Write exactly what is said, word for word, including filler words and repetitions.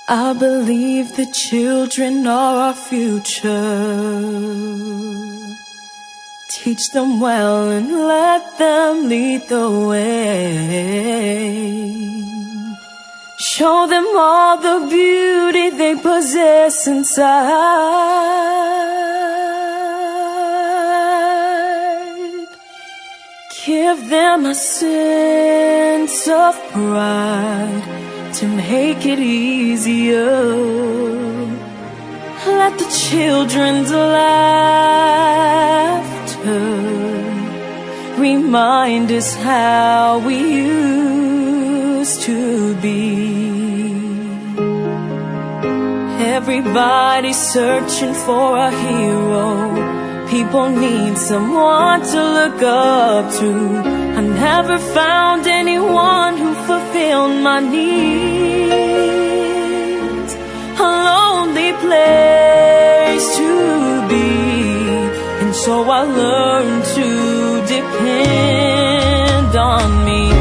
I believe the children are our future. Teach them well and let them lead the way. Show them all the beauty they possess inside. Give them a sense of pride to make it easier. Let the children's laughter remind us how we used to be. Everybody's searching for a hero. People need someone to look up to. I never found anyone who fulfilled my needs. A lonely place to be, and so I learned to depend on me.